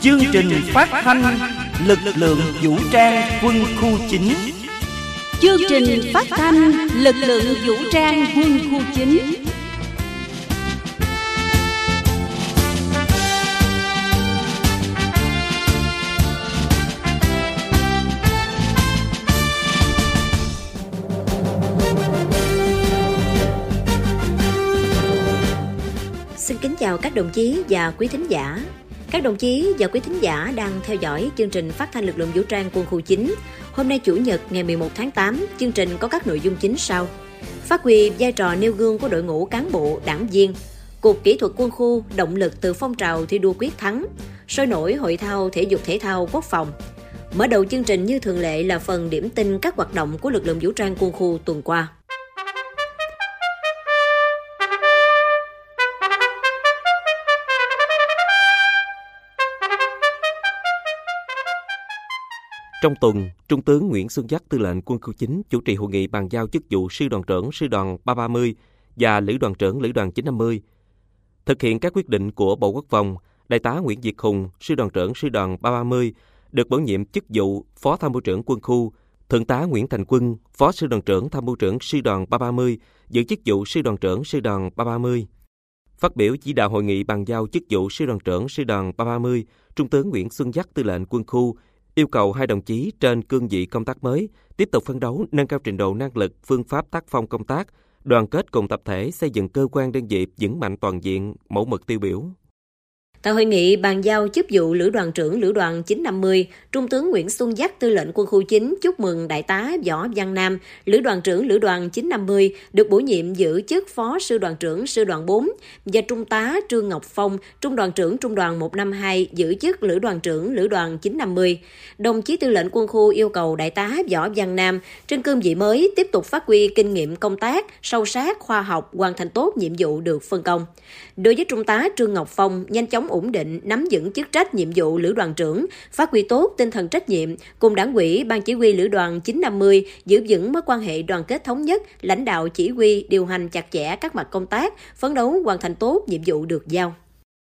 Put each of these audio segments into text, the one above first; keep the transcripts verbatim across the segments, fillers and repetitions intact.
Chương trình phát thanh lực lượng vũ trang quân khu chín. Chương trình phát thanh lực lượng vũ trang quân khu chín. Xin kính chào các đồng chí và quý thính giả. Các đồng chí và quý thính giả đang theo dõi chương trình phát thanh lực lượng vũ trang quân khu chín. Hôm nay Chủ nhật ngày mười một tháng tám, chương trình có các nội dung chính sau. Phát huy vai trò nêu gương của đội ngũ cán bộ, đảng viên. Cục Kỹ thuật Quân khu động lực từ phong trào thi đua quyết thắng. Sôi nổi hội thao thể dục thể thao quốc phòng. Mở đầu chương trình như thường lệ là phần điểm tin các hoạt động của lực lượng vũ trang quân khu tuần qua. Trong tuần, Trung tướng Nguyễn Xuân Giáp, Tư lệnh Quân khu chín chủ trì hội nghị bàn giao chức vụ sư đoàn trưởng sư đoàn ba ba mươi và lữ đoàn trưởng lữ đoàn chín năm mươi. Thực hiện các quyết định của Bộ Quốc phòng, Đại tá Nguyễn Việt Hùng, sư đoàn trưởng sư đoàn ba ba mươi, được bổ nhiệm chức vụ Phó Tham mưu trưởng Quân khu. Thượng tá Nguyễn Thành Quân, Phó sư đoàn trưởng Tham mưu trưởng sư đoàn ba ba mươi, giữ chức vụ sư đoàn trưởng sư đoàn ba ba mươi. Phát biểu chỉ đạo hội nghị bàn giao chức vụ sư đoàn trưởng sư đoàn ba ba mươi, Trung tướng Nguyễn Xuân Giáp, Tư lệnh Quân khu yêu cầu hai đồng chí trên cương vị công tác mới tiếp tục phấn đấu nâng cao trình độ năng lực, phương pháp tác phong công tác, đoàn kết cùng tập thể xây dựng cơ quan đơn vị vững mạnh toàn diện, mẫu mực tiêu biểu. Tại hội nghị bàn giao chức vụ lữ đoàn trưởng lữ đoàn chín năm mươi, Trung tướng Nguyễn Xuân Giáp, Tư lệnh Quân khu chín chúc mừng Đại tá Võ Văn Nam, lữ đoàn trưởng lữ đoàn chín năm mươi được bổ nhiệm giữ chức Phó sư đoàn trưởng sư đoàn bốn và Trung tá Trương Ngọc Phong, Trung đoàn trưởng Trung đoàn một năm hai giữ chức lữ đoàn trưởng lữ đoàn chín năm mươi. Đồng chí Tư lệnh Quân khu yêu cầu Đại tá Võ Văn Nam trên cương vị mới tiếp tục phát huy kinh nghiệm công tác, sâu sát, khoa học, hoàn thành tốt nhiệm vụ được phân công. Đối với Trung tá Trương Ngọc Phong, nhanh chóng ổn định, nắm vững chức trách nhiệm vụ lữ đoàn trưởng, phát huy tốt tinh thần trách nhiệm, cùng Đảng ủy, Ban chỉ huy lữ đoàn chín năm mươi giữ vững mối quan hệ đoàn kết thống nhất, lãnh đạo chỉ huy, điều hành chặt chẽ các mặt công tác, phấn đấu hoàn thành tốt nhiệm vụ được giao.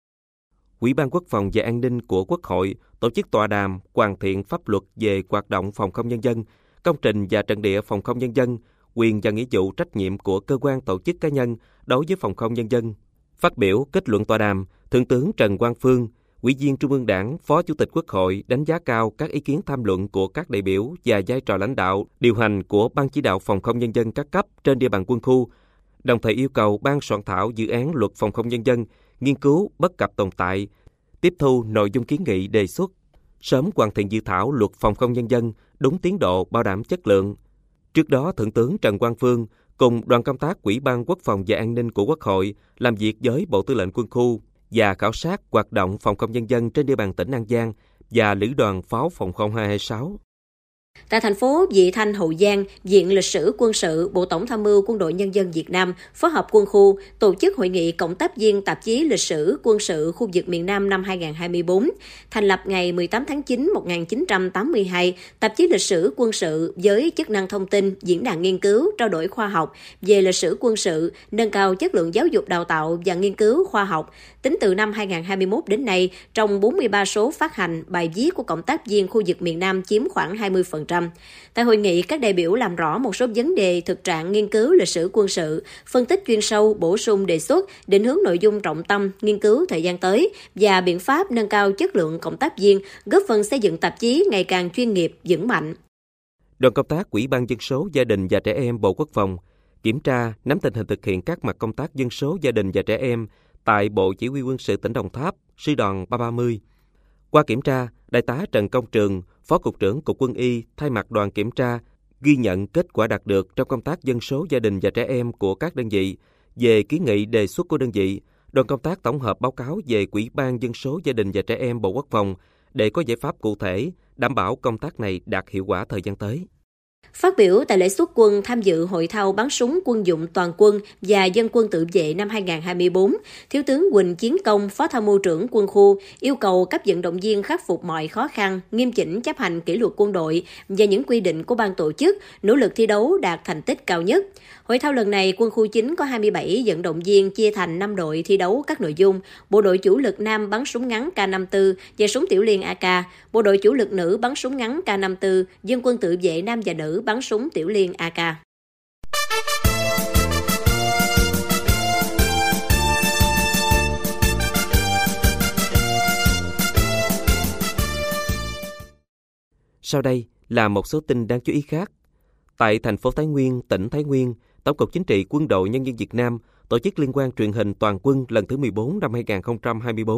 Ủy ban Quốc phòng và An ninh của Quốc hội tổ chức tọa đàm hoàn thiện pháp luật về hoạt động phòng không nhân dân, công trình và trận địa phòng không nhân dân, quyền và nghĩa vụ trách nhiệm của cơ quan tổ chức cá nhân đối với phòng không nhân dân. Phát biểu kết luận tọa đàm, Thượng tướng Trần Quang Phương, Ủy viên Trung ương Đảng, Phó Chủ tịch Quốc hội đánh giá cao các ý kiến tham luận của các đại biểu và vai trò lãnh đạo, điều hành của Ban chỉ đạo phòng không nhân dân các cấp trên địa bàn quân khu, đồng thời yêu cầu Ban soạn thảo dự án luật phòng không nhân dân nghiên cứu bất cập tồn tại, tiếp thu nội dung kiến nghị đề xuất, sớm hoàn thiện dự thảo luật phòng không nhân dân đúng tiến độ, bảo đảm chất lượng. Trước đó, Thượng tướng Trần Quang Phương cùng đoàn công tác Ủy ban Quốc phòng và An ninh của Quốc hội làm việc với Bộ Tư lệnh Quân khu và khảo sát hoạt động phòng không nhân dân trên địa bàn tỉnh An Giang và lữ đoàn pháo phòng không hai hai sáu. Tại thành phố Vị Thanh, Hậu Giang, Viện Lịch sử Quân sự, Bộ Tổng tham mưu Quân đội Nhân dân Việt Nam phối hợp quân khu tổ chức hội nghị cộng tác viên tạp chí Lịch sử Quân sự khu vực miền Nam năm hai không hai tư, thành lập ngày mười tám tháng chín năm một nghìn chín trăm tám mươi hai, tạp chí Lịch sử Quân sự với chức năng thông tin, diễn đàn nghiên cứu, trao đổi khoa học về lịch sử quân sự, nâng cao chất lượng giáo dục đào tạo và nghiên cứu khoa học. Tính từ năm hai không hai mốt đến nay, trong bốn mươi ba số phát hành, bài viết của cộng tác viên khu vực miền Nam chiếm khoảng hai mươi phần trăm. Tại hội nghị, các đại biểu làm rõ một số vấn đề thực trạng nghiên cứu lịch sử quân sự, phân tích chuyên sâu, bổ sung đề xuất, định hướng nội dung trọng tâm, nghiên cứu thời gian tới và biện pháp nâng cao chất lượng cộng tác viên, góp phần xây dựng tạp chí ngày càng chuyên nghiệp, vững mạnh. Đoàn công tác Ủy ban Dân số, Gia đình và Trẻ em Bộ Quốc phòng kiểm tra, nắm tình hình thực hiện các mặt công tác dân số, gia đình và trẻ em tại Bộ Chỉ huy Quân sự tỉnh Đồng Tháp, sư đoàn ba ba mươi. Qua kiểm tra, Đại tá Trần Công Trường, Phó Cục trưởng Cục Quân y thay mặt đoàn kiểm tra ghi nhận kết quả đạt được trong công tác dân số, gia đình và trẻ em của các đơn vị. Về kiến nghị đề xuất của đơn vị, đoàn công tác tổng hợp báo cáo về Ủy ban Dân số, Gia đình và Trẻ em Bộ Quốc phòng để có giải pháp cụ thể, đảm bảo công tác này đạt hiệu quả thời gian tới. Phát biểu tại lễ xuất quân tham dự hội thao bắn súng quân dụng toàn quân và dân quân tự vệ năm hai không hai tư, Thiếu tướng Huỳnh Chiến Công, Phó Tham mưu trưởng quân khu, yêu cầu các vận động viên khắc phục mọi khó khăn, nghiêm chỉnh chấp hành kỷ luật quân đội và những quy định của ban tổ chức, nỗ lực thi đấu đạt thành tích cao nhất. Hội thao lần này, quân khu chín có hai mươi bảy vận động viên chia thành năm đội thi đấu các nội dung: bộ đội chủ lực nam bắn súng ngắn K năm mươi tư và súng tiểu liên a ca, bộ đội chủ lực nữ bắn súng ngắn K năm mươi tư, dân quân tự vệ nam và nữ bắn súng tiểu liên a ca. Sau đây là một số tin đáng chú ý khác. Tại thành phố Thái Nguyên, tỉnh Thái Nguyên, Tổng cục Chính trị Quân đội Nhân dân Việt Nam tổ chức liên hoan truyền hình toàn quân lần thứ mười bốn năm hai không hai tư.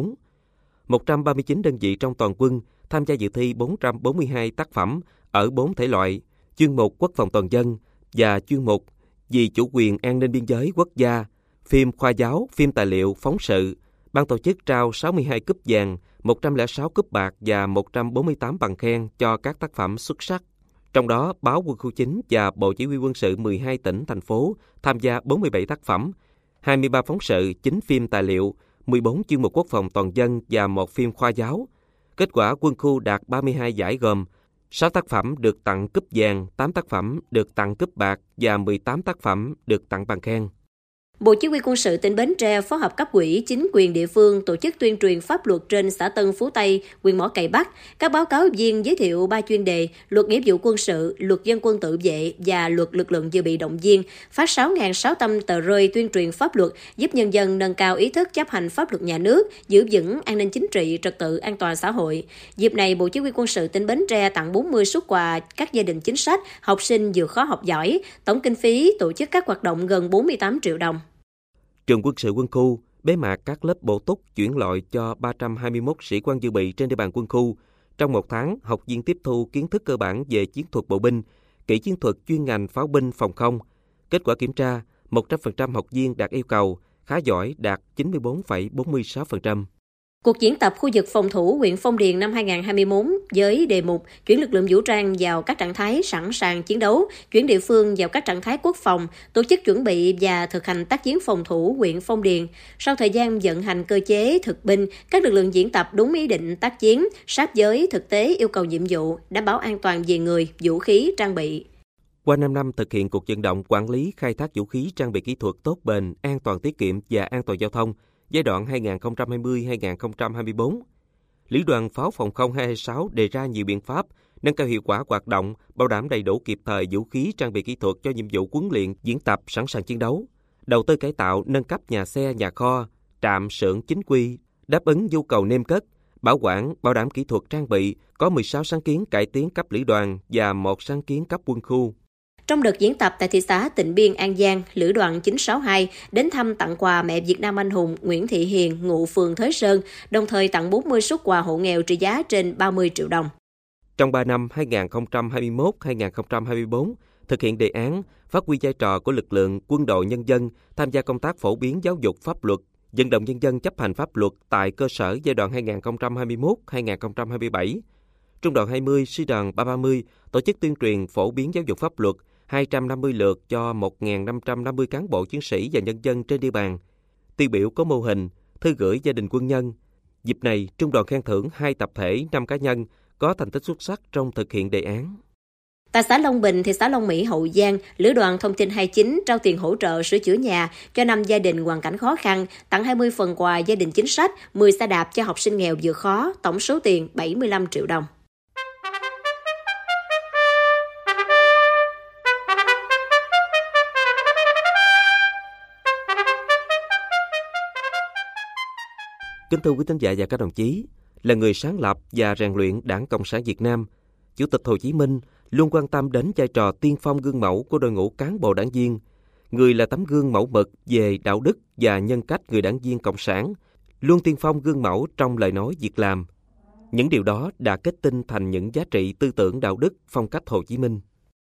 một trăm ba mươi chín đơn vị trong toàn quân tham gia dự thi bốn trăm bốn mươi hai tác phẩm ở bốn thể loại: chuyên mục Quốc phòng toàn dân và chuyên mục Vì chủ quyền an ninh biên giới quốc gia, phim khoa giáo, phim tài liệu, phóng sự. Ban tổ chức trao sáu mươi hai cúp vàng, một trăm lẻ sáu cúp bạc và một trăm bốn mươi tám bằng khen cho các tác phẩm xuất sắc. Trong đó, báo Quân khu chín và Bộ Chỉ huy quân sự mười hai tỉnh, thành phố tham gia bốn mươi bảy tác phẩm, hai mươi ba phóng sự, chín phim tài liệu, mười bốn chuyên mục quốc phòng toàn dân và một phim khoa giáo. Kết quả quân khu đạt ba mươi hai giải gồm sáu tác phẩm được tặng cúp vàng, tám tác phẩm được tặng cúp bạc và mười tám tác phẩm được tặng bằng khen. Bộ Chỉ huy quân sự tỉnh Bến Tre phối hợp cấp ủy chính quyền địa phương tổ chức tuyên truyền pháp luật trên xã Tân Phú Tây, huyện Mỏ Cày Bắc. Các báo cáo viên giới thiệu ba chuyên đề: luật nghĩa vụ quân sự, luật dân quân tự vệ và luật lực lượng dự bị động viên. Phát sáu nghìn sáu trăm tờ rơi tuyên truyền pháp luật, giúp nhân dân nâng cao ý thức chấp hành pháp luật nhà nước, giữ vững an ninh chính trị, trật tự an toàn xã hội. Dịp này, Bộ Chỉ huy quân sự tỉnh Bến Tre tặng bốn mươi suất quà các gia đình chính sách, học sinh vượt khó học giỏi. Tổng kinh phí tổ chức các hoạt động gần bốn mươi tám triệu đồng. Trường quân sự quân khu bế mạc các lớp bổ túc chuyển loại cho ba trăm hai mươi mốt sĩ quan dự bị trên địa bàn quân khu. Trong một tháng, học viên tiếp thu kiến thức cơ bản về chiến thuật bộ binh, kỹ chiến thuật chuyên ngành pháo binh phòng không. Kết quả kiểm tra, một trăm phần trăm học viên đạt yêu cầu, khá giỏi đạt chín mươi bốn phẩy bốn mươi sáu phần trăm. Cuộc diễn tập khu vực phòng thủ huyện Phong Điền năm hai không hai tư với đề mục chuyển lực lượng vũ trang vào các trạng thái sẵn sàng chiến đấu, chuyển địa phương vào các trạng thái quốc phòng, tổ chức chuẩn bị và thực hành tác chiến phòng thủ huyện Phong Điền. Sau thời gian vận hành cơ chế thực binh, các lực lượng diễn tập đúng ý định tác chiến, sát với thực tế yêu cầu nhiệm vụ, đảm bảo an toàn về người, vũ khí, trang bị. Qua năm năm thực hiện cuộc vận động quản lý khai thác vũ khí trang bị kỹ thuật tốt bền, an toàn tiết kiệm và an toàn giao thông, giai đoạn hai nghìn không trăm hai mươi đến hai nghìn không trăm hai mươi tư, Lữ đoàn Pháo phòng không hai hai sáu đề ra nhiều biện pháp nâng cao hiệu quả hoạt động, bảo đảm đầy đủ kịp thời vũ khí trang bị kỹ thuật cho nhiệm vụ huấn luyện, diễn tập sẵn sàng chiến đấu. Đầu tư cải tạo, nâng cấp nhà xe, nhà kho, trạm xưởng chính quy, đáp ứng nhu cầu nêm cất, bảo quản, bảo đảm kỹ thuật trang bị, có mười sáu sáng kiến cải tiến cấp lữ đoàn và một sáng kiến cấp quân khu. Trong đợt diễn tập tại thị xã Tịnh Biên, An Giang, Lữ đoàn chín sáu hai đến thăm tặng quà mẹ Việt Nam anh hùng Nguyễn Thị Hiền, ngụ phường Thới Sơn, đồng thời tặng bốn mươi suất quà hộ nghèo trị giá trên ba mươi triệu đồng. Trong ba năm hai nghìn không trăm hai mươi mốt đến hai nghìn không trăm hai mươi tư, thực hiện đề án phát huy vai trò của lực lượng quân đội nhân dân tham gia công tác phổ biến giáo dục pháp luật, vận động nhân dân chấp hành pháp luật tại cơ sở giai đoạn hai nghìn không trăm hai mươi mốt đến hai nghìn không trăm hai mươi bảy. Trung đoàn hai mươi, sư đoàn ba ba mươi tổ chức tuyên truyền phổ biến giáo dục pháp luật hai trăm năm mươi lượt cho một nghìn năm trăm năm mươi cán bộ chiến sĩ và nhân dân trên địa bàn. Tiêu biểu có mô hình thư gửi gia đình quân nhân. Dịp này, trung đoàn khen thưởng hai tập thể, năm cá nhân có thành tích xuất sắc trong thực hiện đề án. Tại xã Long Bình, thị xã Long Mỹ, Hậu Giang, Lữ đoàn Thông tin hai mươi chín trao tiền hỗ trợ sửa chữa nhà cho năm gia đình hoàn cảnh khó khăn, tặng hai mươi phần quà gia đình chính sách, mười xe đạp cho học sinh nghèo vượt khó, tổng số tiền bảy mươi lăm triệu đồng. Kính thưa quý thính giả và các đồng chí, là người sáng lập và rèn luyện Đảng Cộng sản Việt Nam, Chủ tịch Hồ Chí Minh luôn quan tâm đến vai trò tiên phong gương mẫu của đội ngũ cán bộ đảng viên. Người là tấm gương mẫu mực về đạo đức và nhân cách người đảng viên Cộng sản, luôn tiên phong gương mẫu trong lời nói việc làm. Những điều đó đã kết tinh thành những giá trị tư tưởng đạo đức phong cách Hồ Chí Minh.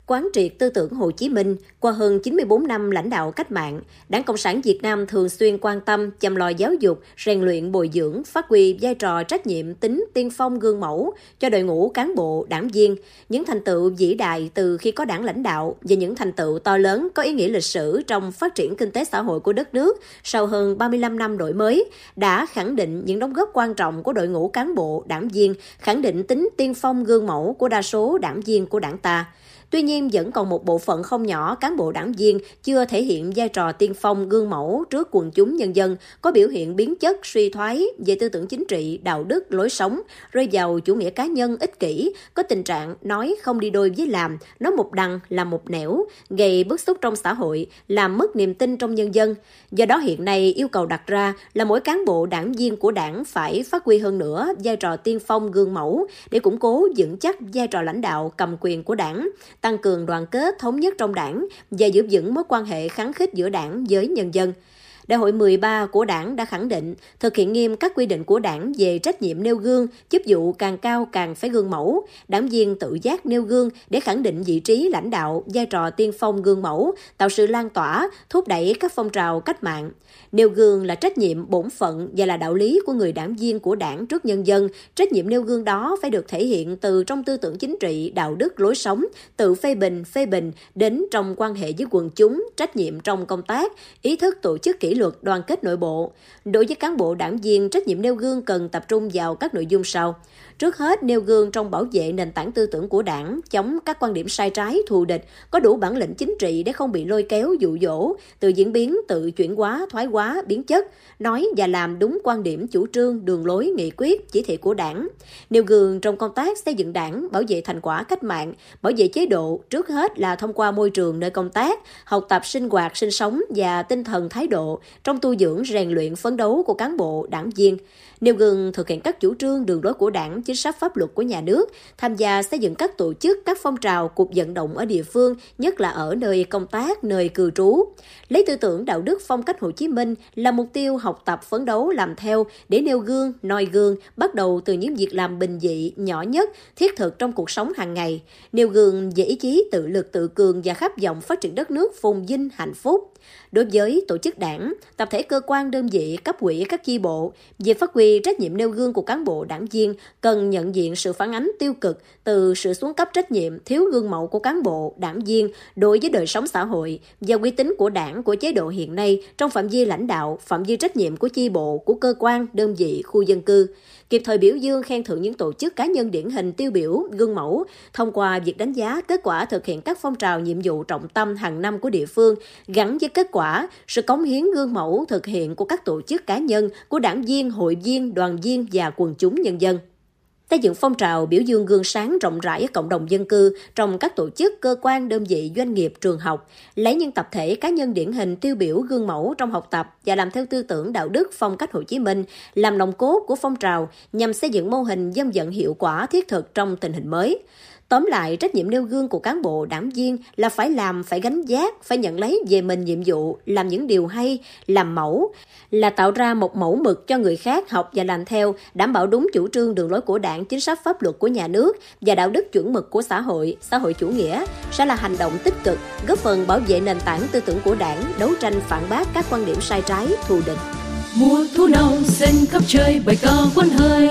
Quán triệt tư tưởng Hồ Chí Minh, qua hơn chín mươi bốn năm lãnh đạo cách mạng, Đảng Cộng sản Việt Nam thường xuyên quan tâm, chăm lo giáo dục, rèn luyện bồi dưỡng, phát huy vai trò trách nhiệm, tính tiên phong gương mẫu cho đội ngũ cán bộ, đảng viên. Những thành tựu vĩ đại từ khi có Đảng lãnh đạo và những thành tựu to lớn có ý nghĩa lịch sử trong phát triển kinh tế xã hội của đất nước sau hơn ba mươi lăm năm đổi mới đã khẳng định những đóng góp quan trọng của đội ngũ cán bộ, đảng viên, khẳng định tính tiên phong gương mẫu của đa số đảng viên của Đảng ta. Tuy nhiên, vẫn còn một bộ phận không nhỏ cán bộ đảng viên chưa thể hiện vai trò tiên phong gương mẫu trước quần chúng nhân dân, có biểu hiện biến chất, suy thoái về tư tưởng chính trị, đạo đức, lối sống, rơi vào chủ nghĩa cá nhân ích kỷ, có tình trạng nói không đi đôi với làm, nói một đằng làm một nẻo, gây bức xúc trong xã hội, làm mất niềm tin trong nhân dân. Do đó hiện nay yêu cầu đặt ra là mỗi cán bộ đảng viên của Đảng phải phát huy hơn nữa vai trò tiên phong gương mẫu để củng cố vững chắc vai trò lãnh đạo cầm quyền của Đảng, tăng cường đoàn kết thống nhất trong Đảng và giữ vững mối quan hệ khăng khít giữa Đảng với nhân dân. Đại hội mười ba của Đảng đã khẳng định thực hiện nghiêm các quy định của Đảng về trách nhiệm nêu gương, chức vụ càng cao càng phải gương mẫu, đảng viên tự giác nêu gương để khẳng định vị trí lãnh đạo, vai trò tiên phong gương mẫu, tạo sự lan tỏa, thúc đẩy các phong trào cách mạng. Nêu gương là trách nhiệm, bổn phận và là đạo lý của người đảng viên của Đảng trước nhân dân. Trách nhiệm nêu gương đó phải được thể hiện từ trong tư tưởng chính trị, đạo đức, lối sống, tự phê bình, phê bình đến trong quan hệ với quần chúng, trách nhiệm trong công tác, ý thức tổ chức kỷ luật, đoàn kết nội bộ. Đối với cán bộ đảng viên, trách nhiệm nêu gương cần tập trung vào các nội dung sau. Trước hết, nêu gương trong bảo vệ nền tảng tư tưởng của Đảng, chống các quan điểm sai trái, thù địch, có đủ bản lĩnh chính trị để không bị lôi kéo, dụ dỗ, tự diễn biến, tự chuyển hóa, thoái hóa, biến chất, nói và làm đúng quan điểm, chủ trương, đường lối, nghị quyết, chỉ thị của Đảng. Nêu gương trong công tác xây dựng Đảng, bảo vệ thành quả cách mạng, bảo vệ chế độ, trước hết là thông qua môi trường nơi công tác, học tập sinh hoạt, sinh sống và tinh thần thái độ trong tu dưỡng, rèn luyện, phấn đấu của cán bộ, đảng viên. Nêu gương thực hiện các chủ trương, đường lối của Đảng, chính sách pháp luật của nhà nước, tham gia xây dựng các tổ chức, các phong trào, cuộc vận động ở địa phương, nhất là ở nơi công tác, nơi cư trú. Lấy tư tưởng đạo đức phong cách Hồ Chí Minh là mục tiêu học tập, phấn đấu, làm theo để nêu gương, noi gương, bắt đầu từ những việc làm bình dị, nhỏ nhất, thiết thực trong cuộc sống hàng ngày. Nêu gương về ý chí tự lực tự cường và khát vọng phát triển đất nước phồn vinh, hạnh phúc. Đối với tổ chức Đảng, tập thể cơ quan đơn vị, cấp ủy, các chi bộ, về phát huy trách nhiệm nêu gương của cán bộ đảng viên cần nhận diện sự phản ánh tiêu cực từ sự xuống cấp trách nhiệm, thiếu gương mẫu của cán bộ, đảng viên đối với đời sống xã hội và uy tín của Đảng, của chế độ hiện nay trong phạm vi lãnh đạo, phạm vi trách nhiệm của chi bộ, của cơ quan, đơn vị, khu dân cư. Kịp thời biểu dương, khen thưởng những tổ chức cá nhân điển hình tiêu biểu, gương mẫu thông qua việc đánh giá kết quả thực hiện các phong trào nhiệm vụ trọng tâm hàng năm của địa phương, gắn với kết quả, sự cống hiến gương mẫu thực hiện của các tổ chức cá nhân, của đảng viên, hội viên, đoàn viên và quần chúng nhân dân. Xây dựng phong trào biểu dương gương sáng rộng rãi ở cộng đồng dân cư trong các tổ chức, cơ quan, đơn vị, doanh nghiệp, trường học, lấy những tập thể cá nhân điển hình tiêu biểu gương mẫu trong học tập và làm theo tư tưởng đạo đức phong cách Hồ Chí Minh, làm nòng cốt của phong trào nhằm xây dựng mô hình dân vận hiệu quả thiết thực trong tình hình mới. Tóm lại, trách nhiệm nêu gương của cán bộ, đảng viên là phải làm, phải gánh vác, phải nhận lấy về mình nhiệm vụ, làm những điều hay, làm mẫu, là tạo ra một mẫu mực cho người khác học và làm theo, đảm bảo đúng chủ trương đường lối của Đảng, chính sách pháp luật của nhà nước và đạo đức chuẩn mực của xã hội, xã hội chủ nghĩa, sẽ là hành động tích cực, góp phần bảo vệ nền tảng tư tưởng của Đảng, đấu tranh phản bác các quan điểm sai trái, thù địch. Mùa thu nào xanh khắp trời bài ca quân hành,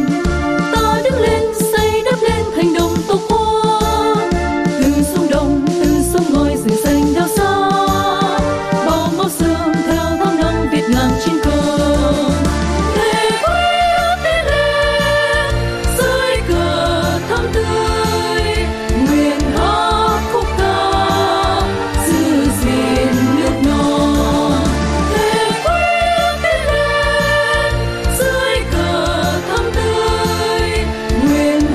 ta đứng lên xây đắp lên thành đồng tổ quốc, từ sông Đồng, từ sông Ngòi, rừng xanh đeo xa, bao máu xương theo tháng năm Việt ngàn trên cờ, thề quy ước tiến lên dưới cờ thắm tươi, nguyện hát khúc ca giữ gìn nước non, thề quy ước tiến lên dưới cờ thắm tươi, nguyện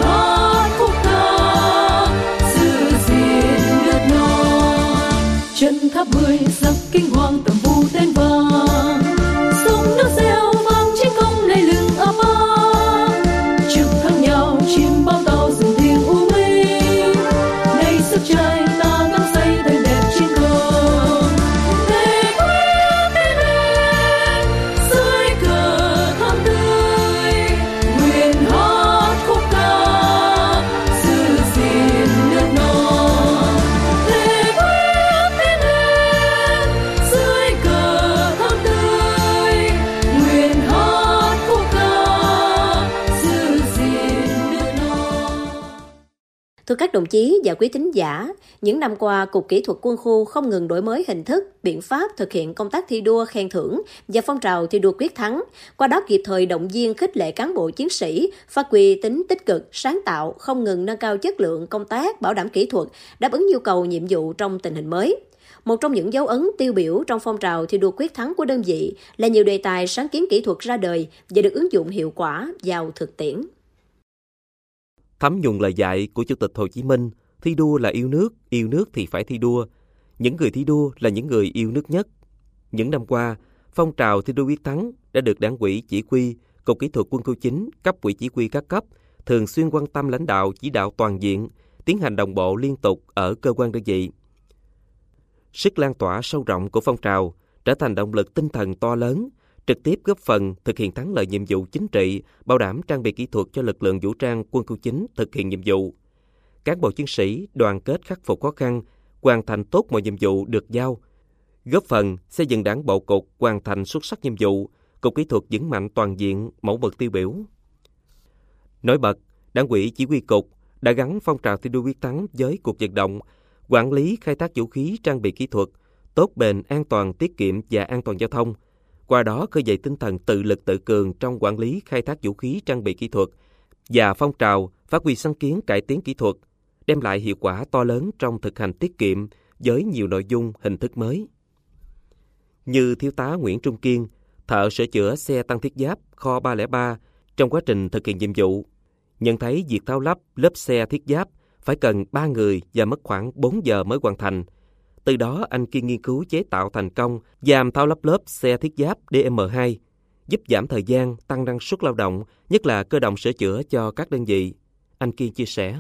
Thưa các đồng chí và quý thính giả, những năm qua, Cục Kỹ thuật Quân khu không ngừng đổi mới hình thức, biện pháp thực hiện công tác thi đua khen thưởng và phong trào thi đua quyết thắng, qua đó kịp thời động viên khích lệ cán bộ chiến sĩ, phát huy tính tích cực, sáng tạo, không ngừng nâng cao chất lượng công tác, bảo đảm kỹ thuật, đáp ứng nhu cầu nhiệm vụ trong tình hình mới. Một trong những dấu ấn tiêu biểu trong phong trào thi đua quyết thắng của đơn vị là nhiều đề tài sáng kiến kỹ thuật ra đời và được ứng dụng hiệu quả vào thực tiễn. Thấm nhuần lời dạy của Chủ tịch Hồ Chí Minh, thi đua là yêu nước, yêu nước thì phải thi đua. Những người thi đua là những người yêu nước nhất. Những năm qua, phong trào thi đua quyết thắng đã được Đảng ủy Chỉ huy, Cục Kỹ thuật Quân khu chín, cấp ủy chỉ huy các cấp thường xuyên quan tâm lãnh đạo chỉ đạo toàn diện, tiến hành đồng bộ liên tục ở cơ quan đơn vị. Sức lan tỏa sâu rộng của phong trào trở thành động lực tinh thần to lớn, trực tiếp góp phần thực hiện thắng lợi nhiệm vụ chính trị, bảo đảm trang bị kỹ thuật cho lực lượng vũ trang Quân khu chín thực hiện nhiệm vụ. Cán bộ chiến sĩ đoàn kết khắc phục khó khăn, hoàn thành tốt mọi nhiệm vụ được giao, góp phần xây dựng Đảng bộ cục hoàn thành xuất sắc nhiệm vụ, Cục Kỹ thuật vững mạnh toàn diện, mẫu mực tiêu biểu. Nổi bật, Đảng ủy Chỉ huy cục đã gắn phong trào thi đua quyết thắng với cuộc vận động quản lý khai thác vũ khí trang bị kỹ thuật, tốt bền, an toàn, tiết kiệm và an toàn giao thông. Qua đó khơi dậy tinh thần tự lực tự cường trong quản lý khai thác vũ khí trang bị kỹ thuật và phong trào phát huy sáng kiến cải tiến kỹ thuật, đem lại hiệu quả to lớn trong thực hành tiết kiệm với nhiều nội dung hình thức mới. Như Thiếu tá Nguyễn Trung Kiên, thợ sửa chữa xe tăng thiết giáp kho ba không ba trong quá trình thực hiện nhiệm vụ, nhận thấy việc tháo lắp lớp xe thiết giáp phải cần ba người và mất khoảng bốn giờ mới hoàn thành. Từ đó, anh Kiên nghiên cứu chế tạo thành công dàm tháo lắp lớp xe thiết giáp D M hai, giúp giảm thời gian, tăng năng suất lao động, nhất là cơ động sửa chữa cho các đơn vị. Anh Kiên chia sẻ.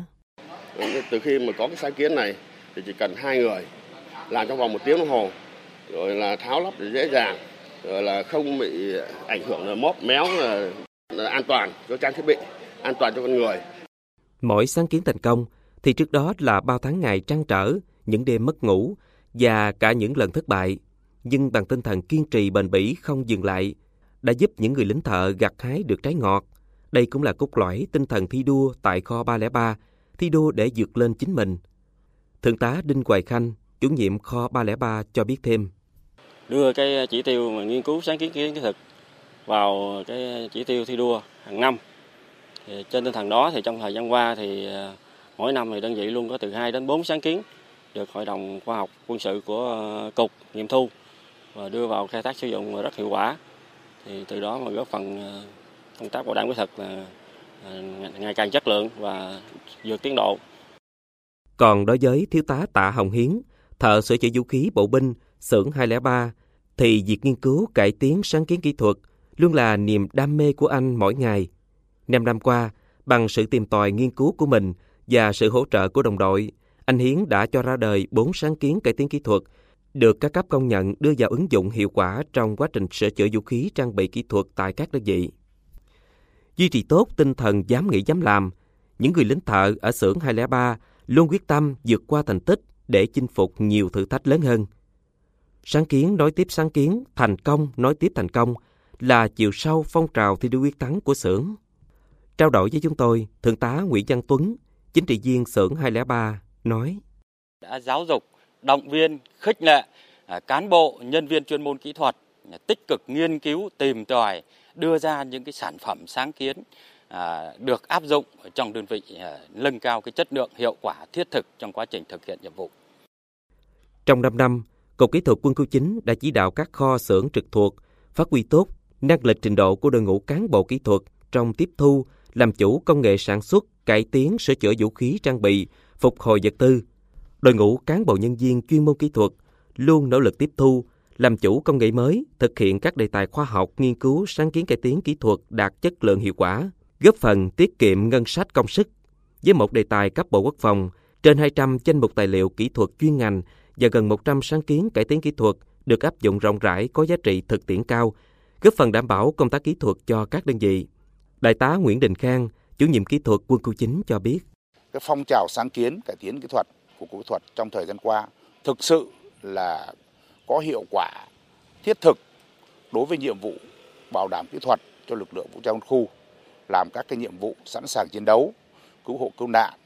Từ khi mà có cái sáng kiến này thì chỉ cần hai người làm trong vòng một tiếng đồng hồ, rồi là tháo lắp để dễ dàng, rồi là không bị ảnh hưởng là móp méo, là, là an toàn cho trang thiết bị, an toàn cho con người. Mỗi sáng kiến thành công thì trước đó là bao tháng ngày trăn trở, những đêm mất ngủ và cả những lần thất bại. Nhưng bằng tinh thần kiên trì bền bỉ không dừng lại, đã giúp những người lính thợ gặt hái được trái ngọt. Đây cũng là cốt lõi tinh thần thi đua tại kho ba không ba, thi đua để vượt lên chính mình. Thượng tá Đinh Hoài Khanh, chủ nhiệm kho ba không ba cho biết thêm. Đưa cái chỉ tiêu mà nghiên cứu sáng kiến kỹ thuật vào cái chỉ tiêu thi đua hàng năm. Thì trên tinh thần đó thì trong thời gian qua thì mỗi năm thì đơn vị luôn có từ hai đến bốn sáng kiến được Hội đồng Khoa học Quân sự của Cục nghiệm thu và đưa vào khai thác sử dụng rất hiệu quả. Thì từ đó mà góp phần công tác bảo đảm kỹ thuật là ngày càng chất lượng và vượt tiến độ. Còn đối với Thiếu tá Tạ Hồng Hiến, thợ sửa chữa vũ khí bộ binh, xưởng hai không ba, thì việc nghiên cứu cải tiến sáng kiến kỹ thuật luôn là niềm đam mê của anh mỗi ngày. Năm năm qua, bằng sự tìm tòi nghiên cứu của mình và sự hỗ trợ của đồng đội, anh Hiến đã cho ra đời bốn sáng kiến cải tiến kỹ thuật, được các cấp công nhận đưa vào ứng dụng hiệu quả trong quá trình sửa chữa vũ khí trang bị kỹ thuật tại các đơn vị. Duy trì tốt tinh thần dám nghĩ dám làm, những người lính thợ ở xưởng hai không ba luôn quyết tâm vượt qua thành tích để chinh phục nhiều thử thách lớn hơn. Sáng kiến nối tiếp sáng kiến, thành công nối tiếp thành công là chiều sâu phong trào thi đua quyết thắng của xưởng. Trao đổi với chúng tôi, Thượng tá Nguyễn Văn Tuấn, chính trị viên xưởng hai không ba, nói. Đã giáo dục, động viên, khích lệ cán bộ, nhân viên chuyên môn kỹ thuật tích cực nghiên cứu, tìm tòi, đưa ra những cái sản phẩm sáng kiến à, được áp dụng trong đơn vị, à, nâng cao cái chất lượng, hiệu quả, thiết thực trong quá trình thực hiện nhiệm vụ. Trong năm năm, Cục Kỹ thuật Quân khu chín đã chỉ đạo các kho xưởng trực thuộc phát huy tốt năng lực trình độ của đội ngũ cán bộ kỹ thuật trong tiếp thu, làm chủ công nghệ sản xuất, cải tiến, sửa chữa vũ khí trang bị, phục hồi vật tư. Đội ngũ cán bộ nhân viên chuyên môn kỹ thuật luôn nỗ lực tiếp thu, làm chủ công nghệ mới, thực hiện các đề tài khoa học, nghiên cứu, sáng kiến cải tiến kỹ thuật đạt chất lượng hiệu quả, góp phần tiết kiệm ngân sách công sức. Với một đề tài cấp Bộ Quốc phòng, trên hai trăm danh mục tài liệu kỹ thuật chuyên ngành và gần một trăm sáng kiến cải tiến kỹ thuật được áp dụng rộng rãi có giá trị thực tiễn cao, góp phần đảm bảo công tác kỹ thuật cho các đơn vị. Đại tá Nguyễn Đình Khang, chủ nhiệm kỹ thuật Quân khu chín cho biết. Cái phong trào sáng kiến cải tiến kỹ thuật của Cục Kỹ thuật trong thời gian qua thực sự là có hiệu quả thiết thực đối với nhiệm vụ bảo đảm kỹ thuật cho lực lượng vũ trang quân khu, làm các cái nhiệm vụ sẵn sàng chiến đấu, cứu hộ cứu nạn,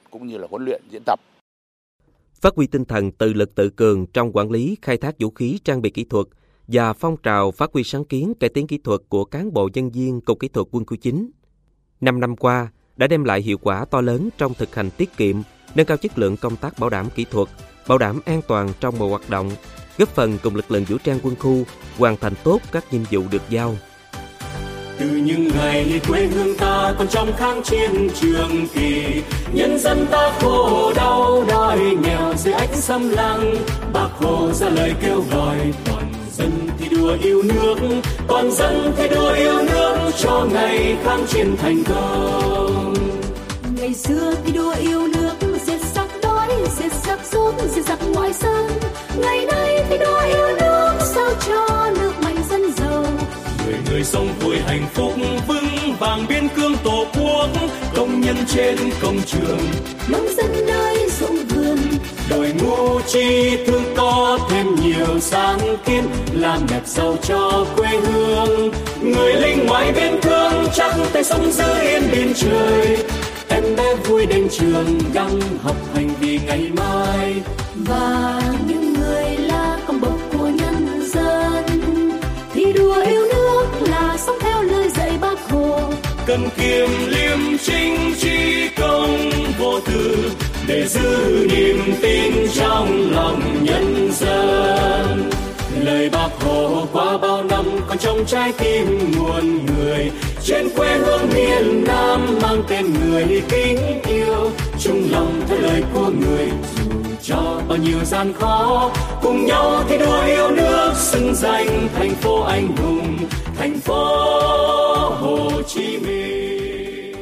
cũng như là huấn luyện diễn tập. Phát huy tinh thần tự lực tự cường trong quản lý, khai thác vũ khí, trang bị kỹ thuật và phong trào phát huy sáng kiến, cải tiến kỹ thuật của cán bộ nhân viên Cục Kỹ thuật Quân khu chín. Năm năm qua đã đem lại hiệu quả to lớn trong thực hành tiết kiệm, nâng cao chất lượng công tác bảo đảm kỹ thuật, bảo đảm an toàn trong mọi hoạt động, góp phần cùng lực lượng vũ trang quân khu hoàn thành tốt các nhiệm vụ được giao. Từ những ngày quê hương ta còn trong kháng chiến trường kỳ, nhân dân ta khổ đau đói nghèo dưới ánh xâm lăng, Bác Hồ ra lời kêu gọi toàn dân thi đua yêu nước, toàn dân thi đua yêu nước cho ngày kháng chiến thành công. Ngày xưa thi đua yêu nước diệt giặc đói, diệt giặc rút, diệt giặc ngoại xâm. Ngày nay thi đua yêu nước sao cho nước mạnh dân giàu. Người người sống vui hạnh phúc vững vàng biên cương tổ quốc, công nhân trên công trường, nông dân nơi ruộng vườn, đội ngũ trí thức có thêm nhiều sáng kiến, làm đẹp giàu cho quê hương. Người lính ngoài biên cương chắc tay sống giữ yên biên trời, em bé vui đến trường gắng học hành vì ngày mai. Và những người là con bộc của nhân dân, thi đua yêu nước là sống theo lời dạy Bác Hồ. Cần kiệm liêm chính trí công vô tư để giữ niềm tin trong lòng nhân dân. Lời Bác Hồ qua bao năm còn trong trái tim muôn người, trên quê hương miền Nam mang tên người kính yêu, chung lòng theo lời của người dù cho bao nhiêu gian khó, cùng nhau thi đua yêu nước xứng danh thành phố anh hùng, thành phố Hồ Chí Minh.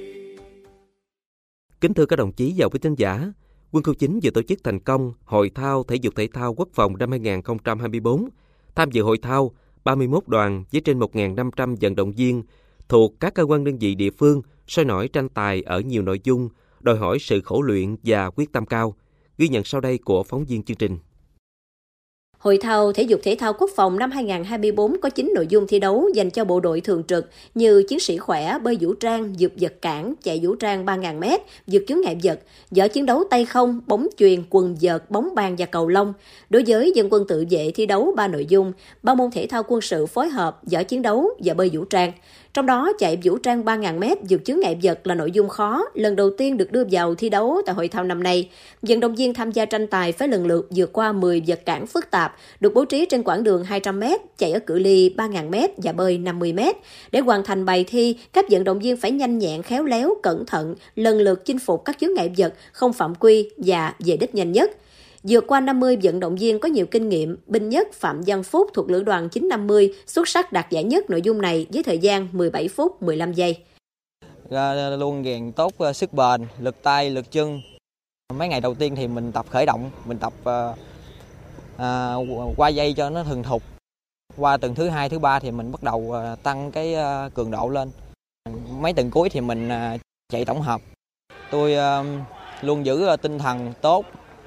Kính thưa các đồng chí và quý thính giả, Quân khu chín vừa tổ chức thành công Hội thao Thể dục Thể thao Quốc phòng năm hai không hai tư. Tham dự hội thao, ba mươi mốt đoàn với trên một nghìn năm trăm vận động viên thuộc các cơ quan đơn vị địa phương sôi nổi tranh tài ở nhiều nội dung, đòi hỏi sự khổ luyện và quyết tâm cao. Ghi nhận sau đây của phóng viên chương trình. Hội thao Thể dục Thể thao Quốc phòng năm hai không hai tư có chín nội dung thi đấu dành cho bộ đội thường trực như chiến sĩ khỏe, bơi vũ trang, vượt vật cản, chạy vũ trang ba nghìn mét, vượt chướng ngại vật, võ chiến đấu tay không, bóng chuyền, quần vợt, bóng bàn và cầu lông. Đối với dân quân tự vệ thi đấu ba nội dung, ba môn thể thao quân sự phối hợp, võ chiến đấu và bơi vũ trang. Trong đó, chạy vũ trang ba nghìn mét vượt chướng ngại vật là nội dung khó, lần đầu tiên được đưa vào thi đấu tại hội thao năm nay. Vận động viên tham gia tranh tài phải lần lượt vượt qua mười vật cản phức tạp, được bố trí trên quãng đường hai trăm mét, chạy ở cự ly ba nghìn mét và bơi năm mươi mét. Để hoàn thành bài thi, các vận động viên phải nhanh nhẹn, khéo léo, cẩn thận, lần lượt chinh phục các chướng ngại vật, không phạm quy và về đích nhanh nhất. Vượt qua năm mươi vận động viên có nhiều kinh nghiệm, binh nhất Phạm Văn Phúc thuộc lữ đoàn chín năm mươi xuất sắc đạt giải nhất nội dung này với thời gian mười bảy phút mười lăm giây. Luôn rèn tốt sức bền, lực tay, lực chân. Mấy ngày đầu tiên thì mình tập khởi động, mình tập uh, uh, qua dây cho nó thuần thục. Qua tuần thứ hai, thứ ba thì mình bắt đầu uh, tăng cái uh, cường độ lên. Mấy tuần cuối thì mình uh, chạy tổng hợp. Tôi uh, luôn giữ uh, tinh thần tốt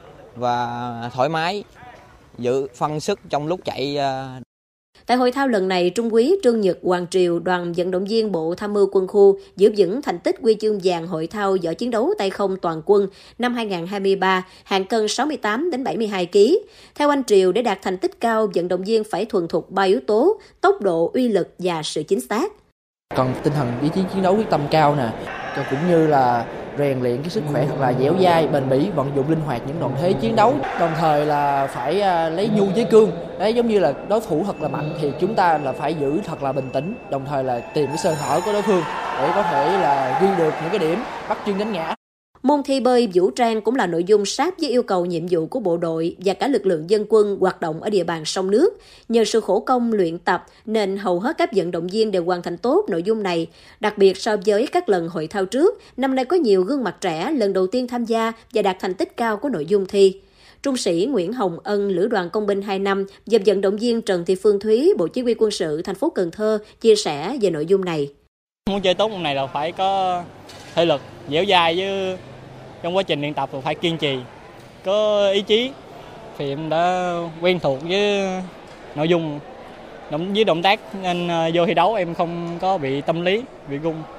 và thoải mái, giữ phân sức trong lúc chạy. Tại hội thao lần này, Trung úy Trương Nhật Hoàng Triều, đoàn vận động viên Bộ Tham mưu Quân khu giữ vững thành tích huy chương vàng hội thao võ chiến đấu tay không toàn quân năm hai không hai ba, hạng cân sáu mươi tám đến bảy mươi hai ki lô gam. Theo anh Triều, để đạt thành tích cao, vận động viên phải thuần thục ba yếu tố: tốc độ, uy lực và sự chính xác. Còn tinh thần ý chí chiến đấu quyết tâm cao nè, cũng như là rèn luyện cái sức khỏe thật là dẻo dai, bền bỉ, vận dụng linh hoạt những đoạn thế chiến đấu, đồng thời là phải lấy nhu với cương. Đấy, giống như là đối thủ thật là mạnh thì chúng ta là phải giữ thật là bình tĩnh, đồng thời là tìm cái sơ hở của đối phương để có thể là ghi được những cái điểm bắt chân đánh ngã. Môn thi bơi vũ trang cũng là nội dung sát với yêu cầu nhiệm vụ của bộ đội và cả lực lượng dân quân hoạt động ở địa bàn sông nước. Nhờ sự khổ công luyện tập nên hầu hết các vận động viên đều hoàn thành tốt nội dung này. Đặc biệt so với các lần hội thao trước, năm nay có nhiều gương mặt trẻ lần đầu tiên tham gia và đạt thành tích cao của nội dung thi. Trung sĩ Nguyễn Hồng Ân, lữ đoàn công binh hai năm và vận động viên Trần Thị Phương Thúy, Bộ Chỉ huy Quân sự thành phố Cần Thơ chia sẻ về nội dung này. Muốn chơi tốt môn này là phải có thể lực, dẻo dai, với trong quá trình luyện tập phải kiên trì, có ý chí. Thì em đã quen thuộc với nội dung, với động tác nên vô thi đấu em không có bị tâm lý, bị run.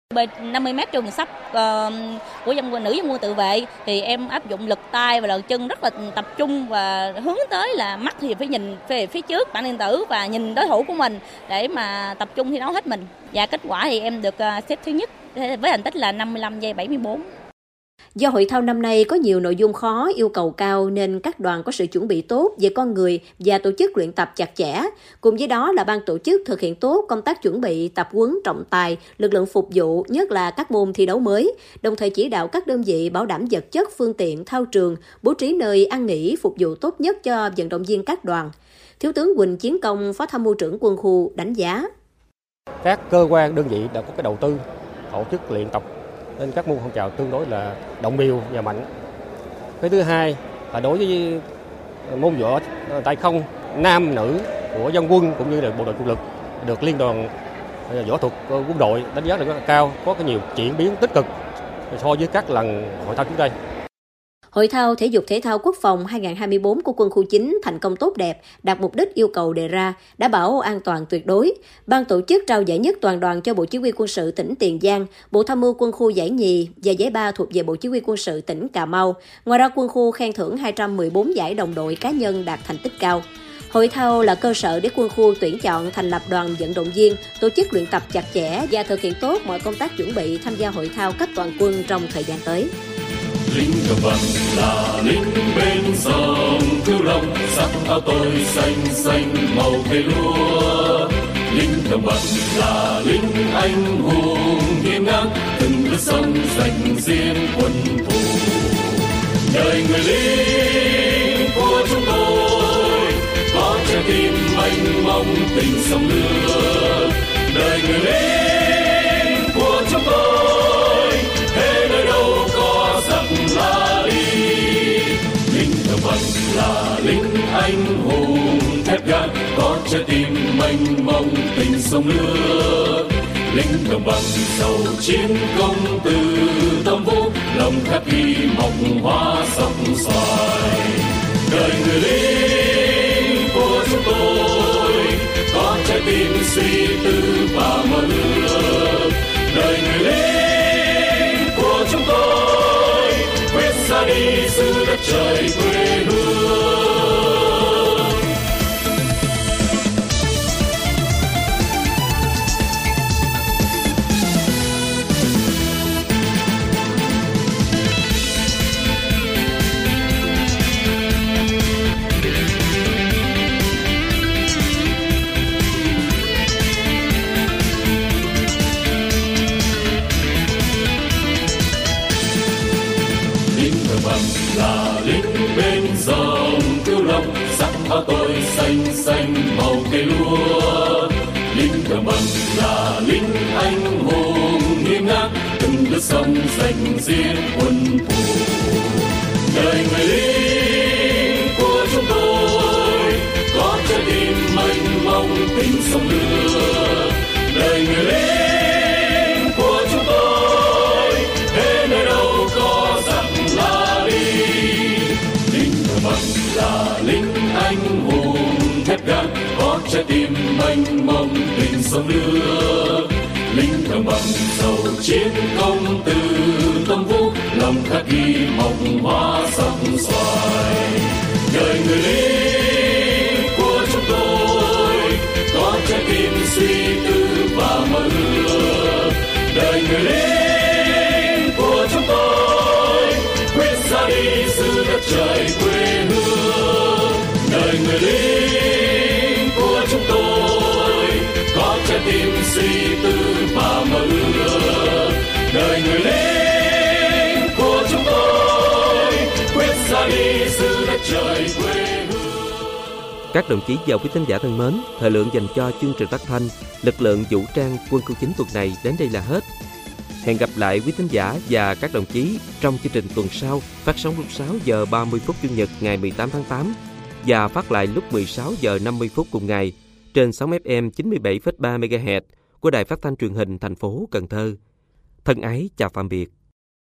Bơi năm mươi mét trường sắp uh, của dân quân nữ dân quân tự vệ thì em áp dụng lực tay và lực chân rất là tập trung và hướng tới là mắt thì phải nhìn về phía trước bản điện tử và nhìn đối thủ của mình để mà tập trung thi đấu hết mình. Và kết quả thì em được uh, xếp thứ nhất với thành tích là năm mươi lăm giây bảy mươi bốn. Do hội thao năm nay có nhiều nội dung khó, yêu cầu cao nên các đoàn có sự chuẩn bị tốt về con người và tổ chức luyện tập chặt chẽ. Cùng với đó là ban tổ chức thực hiện tốt công tác chuẩn bị, tập huấn trọng tài, lực lượng phục vụ, nhất là các môn thi đấu mới, đồng thời chỉ đạo các đơn vị bảo đảm vật chất, phương tiện, thao trường, bố trí nơi ăn nghỉ phục vụ tốt nhất cho vận động viên các đoàn. Thiếu tướng Huỳnh Chiến Công, Phó Tham mưu trưởng Quân khu đánh giá. Các cơ quan đơn vị đã có cái đầu tư tổ chức luyện tập nên các môn phong trào tương đối là đồng đều và mạnh. Cái thứ hai là đối với môn võ tay không nam nữ của dân quân cũng như là bộ đội chủ lực được liên đoàn võ thuật quân đội đánh giá là rất là cao, có cái nhiều chuyển biến tích cực so với các lần hội thao trước đây. Hội thao Thể dục Thể thao Quốc phòng hai không hai tư của Quân khu chín thành công tốt đẹp, đạt mục đích yêu cầu đề ra, đảm bảo an toàn tuyệt đối. Ban tổ chức trao giải nhất toàn đoàn cho Bộ Chỉ huy Quân sự tỉnh Tiền Giang, Bộ Tham mưu Quân khu giải nhì và giải ba thuộc về Bộ Chỉ huy Quân sự tỉnh Cà Mau. Ngoài ra, Quân khu khen thưởng hai trăm mười bốn giải đồng đội cá nhân đạt thành tích cao. Hội thao là cơ sở để quân khu tuyển chọn thành lập đoàn vận động viên, tổ chức luyện tập chặt chẽ và thực hiện tốt mọi công tác chuẩn bị tham gia hội thao cấp toàn quân trong thời gian tới. Lính đồng bằng là lính bên sông Cửu Long, sắc áo tôi xanh xanh màu cây lúa. Lính đồng bằng là lính anh hùng hiên ngang, từng lướt sông dành riêng quân thù. Đời người lính của chúng tôi có trái tim mênh mông tình sông nước. Đời người lính của chúng tôi thế nơi đâu có giặc là đi. Lính đồng bằng là lính anh hùng thép gai, có trái tim mênh mông tình sông nước. Lính đồng bằng giàu chiến công từ tâm vũ, lòng khát ghi mọc hoa sóng xoài. Đời người lính của chúng tôi có trái tim suy tư và mơ ước. Đời người lính của chúng tôi quyết ra đi giữ đất trời quê hương. Là lính bên dòng Cửu Long, sắc áo tôi xanh xanh màu cây lúa. Lính đồng bằng là lính anh hùng hiên ngang, từng lướt sông dành riêng quân thù. Đời người lính của chúng tôi có trái tim mênh mông tình sông nước. Đời người lính của chúng tôi thế nơi đâu có giặc là đi. Lính đồng bằng là lính anh hùng thép gai, có trái tim mênh mông tình sông nước. Lính đồng bằng giàu chiến công từ tâm vũ, lòng khát ghi mọc hoa sóng xoài. Đời người lính của chúng tôi có trái tim suy tư và mơ ước. Đời người lính của chúng tôi quyết ra đi giữ đất trời quê hương. Đời người lính của chúng tôi có trái tim suy tư và mơ ước. Đời người lính của chúng tôi quyết ra đi giữ đất trời quê hương. Các đồng chí và quý thính giả thân mến, thời lượng dành cho chương trình phát thanh Lực lượng vũ trang Quân khu chín tuần này đến đây là hết. Hẹn gặp lại quý thính giả và các đồng chí trong chương trình tuần sau, phát sóng lúc sáu giờ ba mươi phút Chủ nhật ngày mười tám tháng tám và phát lại lúc mười sáu giờ năm mươi phút cùng ngày trên sóng ép em chín mươi bảy phẩy ba mê ga héc của Đài Phát thanh Truyền hình thành phố Cần Thơ. Thân ái chào tạm biệt.